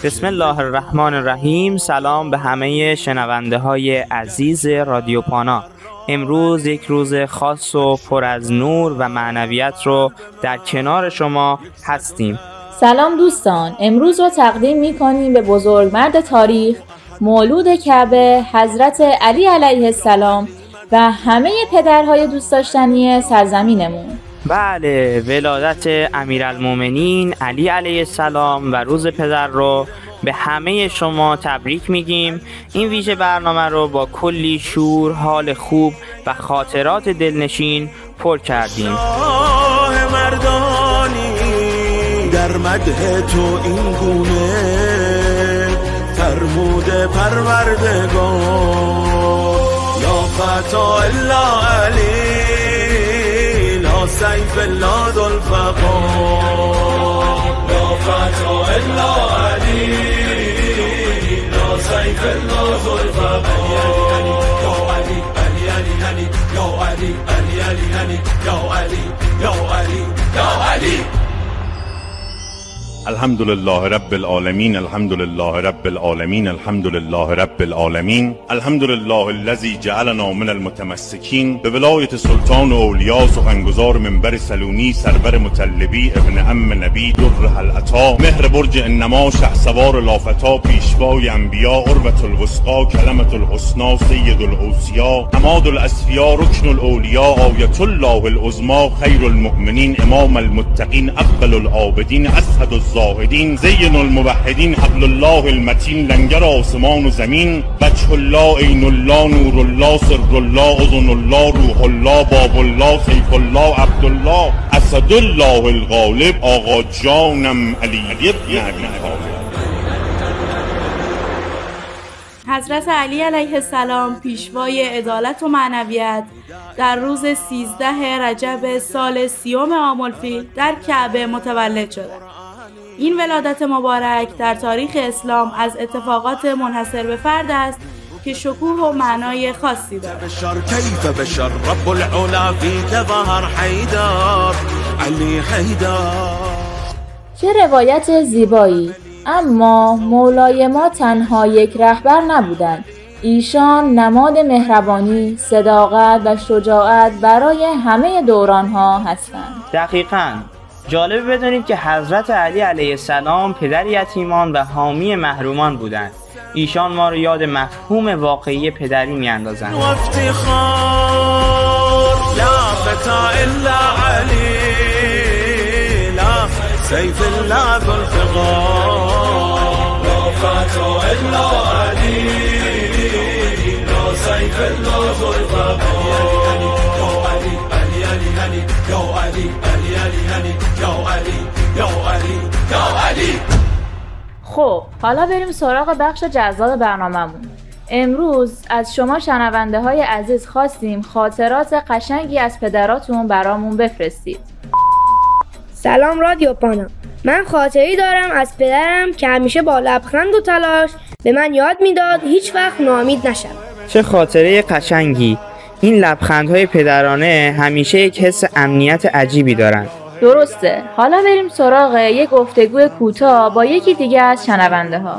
بسم الله الرحمن الرحیم. سلام به همه شنونده های عزیز رادیو پانا. امروز یک روز خاص و پر از نور و معنویت رو در کنار شما هستیم. سلام دوستان، امروز رو تقدیم می‌کنیم به بزرگمرد تاریخ، مولود کعبه، حضرت علی علیه السلام و همه پدرهای دوست داشتنی سرزمینمون. بله، ولادت امیرالمومنین علی علیه السلام و روز پدر رو به همه شما تبریک میگیم. این ویژه برنامه رو با کلی شور، حال خوب و خاطرات دلنشین پر کردیم. مردانی در مدح تو این گونه فرمود پروردگار، یا فتا الا علی لا سیف الا ذوالفقار، یا فتا الا علی لا سیف الا ذوالفقار، یا علی علی علی علی یا علی علی علی علی یا علی یا علی یا علی. الحمد لله رب العالمین، الحمد لله رب العالمین، الحمد لله رب العالمین، الحمد لله الذی جعلنا من المتمسکین به ولایت سلطان اولیاء سخنگزار منبر سلومی سرور مطلبی ابن عم نبی در العطا مهر برج انما شهسوار لافتا پیشوای انبیا عروة الوثقی کلمة الحسنی سید الاوصیا عماد الاصفیا رکن الاولیاء آیت الله العظمی خیر المؤمنین امام المتقین افضل العابدین اسعد الزاهدین زین الموحدین حبل الله المتین لنگر آسمان و زمین وجه الله عین الله نور الله سر الله اذن الله روح الله باب الله سیف الله عبدالله اسد الله الغالب آقا جانم علی ابن ابی طالب. حضرت علی علیه السلام پیشوای عدالت و معنویت در روز 13 رجب سال 30 آملفیل در کعبه متولد شدند. این ولادت مبارک در تاریخ اسلام از اتفاقات منحصر به فرد است که شکوه و معنای خاصی دارد. کیف بشر رب العلا فیک ظهر حیدر علی حیدر. چه روایت زیبایی! اما مولای ما تنها یک رهبر نبودند. ایشان نماد مهربانی، صداقت و شجاعت برای همه دوران‌ها هستند. دقیقاً. جالب بدونید که حضرت علی علیه السلام پدر یتیمان و حامی محرومان بودند. ایشان ما رو یاد مفهوم واقعی پدری می‌اندازند. وافتخار لا فتا الا علی لا سیف الا ذوالفقار، لا فتا الا علی لا سیف الا ذوالفقار، یا علی علی علی علی یا علی علی علی علی یا علی یا علی یا علی. خب حالا بریم سراغ بخش جذاب برنامه‌مون. امروز از شما شنونده های عزیز خواستیم خاطرات قشنگی از پدراتون برامون بفرستید. سلام رادیو پانا، من خاطری دارم از پدرم که همیشه با لبخند و تلاش به من یاد میداد هیچ وقت ناامید نشم. چه خاطره قشنگی! این لبخندهای پدرانه همیشه یک حس امنیت عجیبی دارن. درسته. حالا بریم سراغ یک گفتگو کوتاه با یکی دیگه از شنونده ها.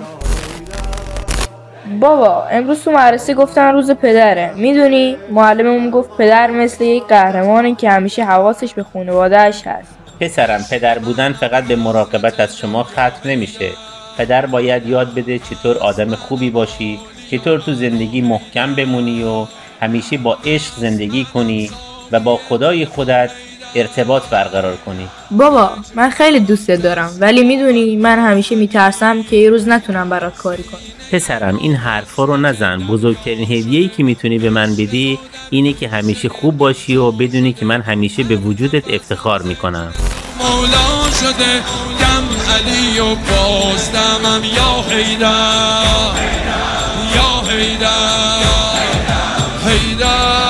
بابا امروز تو مدرسه گفتن روز پدره. میدونی معلممون گفت پدر مثل یک قهرمانه که همیشه حواسش به خانواده‌اش هست. پسرم، پدر بودن فقط به مراقبت از شما ختم نمیشه. پدر باید یاد بده چطور آدم خوبی باشی، چطور تو زندگی محکم بمونی و همیشه با عشق زندگی کنی و با خدای خودت ارتباط برقرار کنی. بابا من خیلی دوست دارم، ولی میدونی من همیشه میترسم که یه روز نتونم برات کاری کنم. پسرم این حرفا رو نزن. بزرگترین هدیه‌ای که میتونی به من بدی اینه که همیشه خوب باشی و بدونی که من همیشه به وجودت افتخار میکنم. مولا شده دم علی و بازدمم یا حیدر یا حیدر حیدر.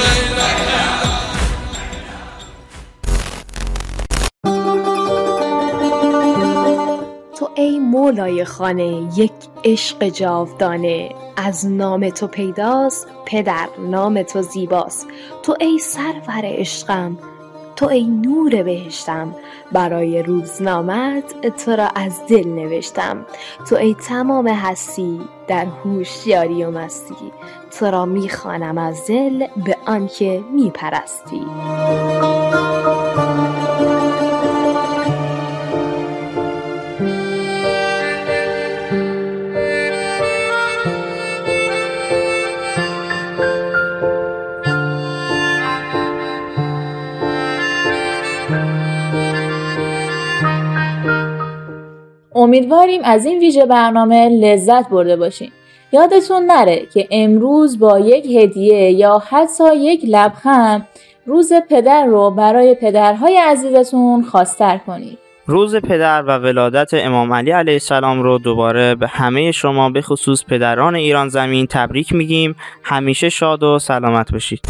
تو ای مولای خانه یک عشق جاودانه، از نام تو پیداست پدر نام تو زیباست. تو ای سرور عشقم تو ای نور بهشتم، برای روزنامت تو را از دل نوشتم. تو ای تمام هستی، در هوشیاری و مستی، تو را میخوانم از دل به آنکه میپرستی. امیدواریم از این ویژه برنامه لذت برده باشین. یادتون نره که امروز با یک هدیه یا حتی یک لبخند روز پدر رو برای پدرهای عزیزتون خواستر کنید. روز پدر و ولادت امام علی علیه السلام رو دوباره به همه شما به خصوص پدران ایران زمین تبریک میگیم. همیشه شاد و سلامت باشید.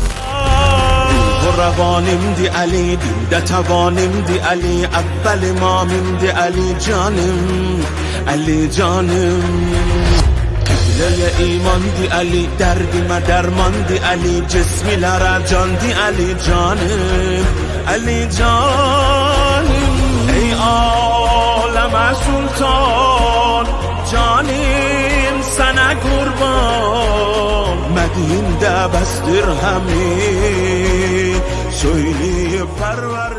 روانم دی علی دیده توانم دی علی اول مامم دی علی جانم علی جانم قبله ایمان دی علی دردی ما درمان دی علی جسمی لرا جان دی علی جانم علی جانم ای عالم سلطان جانم سنه قربان مدین ده بستر همه söyle perver